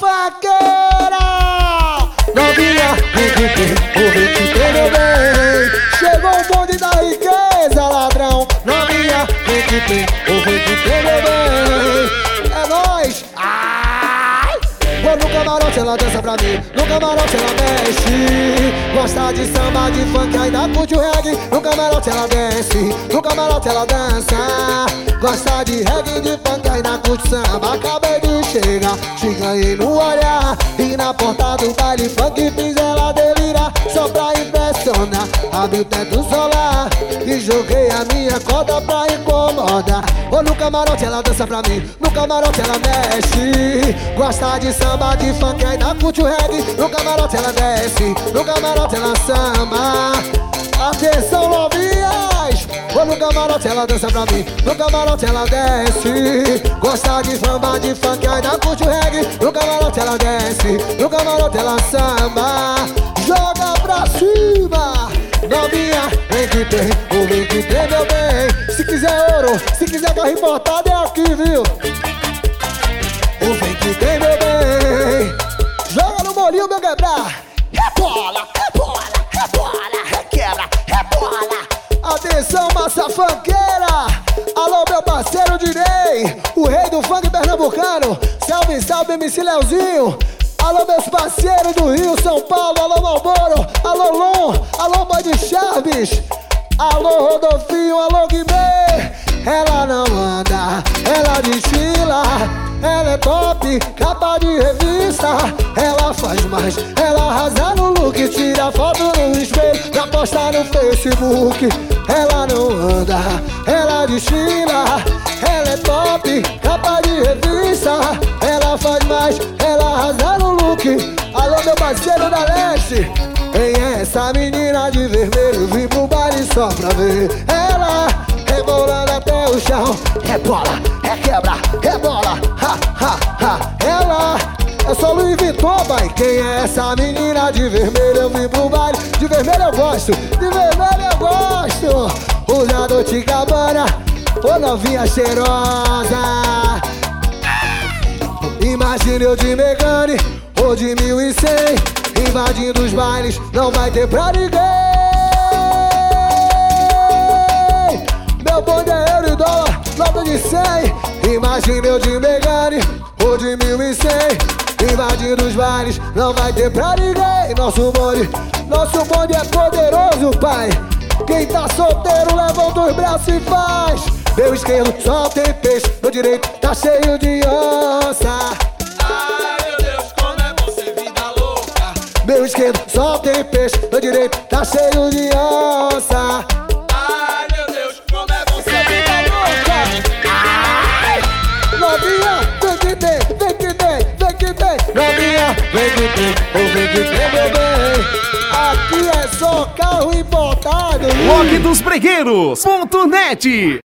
Faqueira! Novinha, vem que tem, meu bem. Chegou o bonde da riqueza, ladrão. Novinha, vem que tem, meu bem. É nóis! Ai! Vou no camarote, ela dança pra mim. No camarote ela mexe. Gosta de samba, de funk, ainda curte o reggae. No camarote ela desce. No camarote ela dança. Gosta de reggae, de funk, ainda curte samba. Acabei de chegar, te ganhei no olhar. E na porta do baile funk fiz ela delirar. Só pra impressionar, abri o teto solar e joguei a minha corda pra incomodar. Ou no camarote ela dança pra mim. No camarote ela mexe. Gosta de samba, de funk, ainda curte o reggae. No camarote ela desce. No camarote ela samba. Atenção, novinhas! Ou no camarote ela dança pra mim. No camarote ela desce. Gosta de samba, de funk, ainda curte o reggae. No camarote ela desce. No camarote ela samba. Joga pra cima! Novinha, vem que tem, meu bem. Se quiser ouro, se quiser carro importado é aqui, viu? O vem que tem, meu bem. Joga no molinho, meu quebrar. Rebola, rebola, rebola, requebra, rebola. Atenção, massa funkeira. Alô, meu parceiro Dinei, o rei do funk pernambucano. Salve, salve, MC Leozinho. Alô, meus parceiros do Rio, São Paulo. Alô, Malboro. Alô, Lon. Alô, Mãe de Chaves. Alô, Rodolfinho. Alô, Guimê. Ela não anda, ela desfila. Ela é top, capa de revista. Ela faz mais, ela arrasa no look. Tira foto no espelho pra postar no Facebook. Ela não anda, ela desfila. Ela é top, capa de revista. Ela faz mais, ela arrasa no look. Alô, meu parceiro da Leste. Quem é essa menina de vermelho? Vim pro baile só pra ver ela rebolando até o chão. Rebola, requebra, rebola, ha, ha, ha. Ela é só Louis Vuitton, pai. Quem é essa menina de vermelho? Eu vim pro baile. De vermelho eu gosto, de vermelho eu gosto. Usa Dolce & Gabbana, ô novinha cheirosa. Imagina eu de Megane ou de 1100. Invadindo os bailes, não vai ter pra ninguém. Meu bonde é euro e dólar, nota de 100. Imagina eu de Megane ou de 1100. Invadindo os bailes, não vai ter pra ninguém. Nosso bonde é poderoso, pai. Quem tá solteiro, levanta os braços e faz. Meu esquerdo só tem peixe, meu direito tá cheio de onça. Meu esquerdo só tem peixe, meu direito tá cheio de onça. Ai, meu Deus, como é bom ser vida louca. Ai, novinha, vem que tem, vem que tem, vem que tem. Novinha, vem que tem, ou vem que tem, meu bem. Aqui é só carro importado. Rock dos Bregueiros.net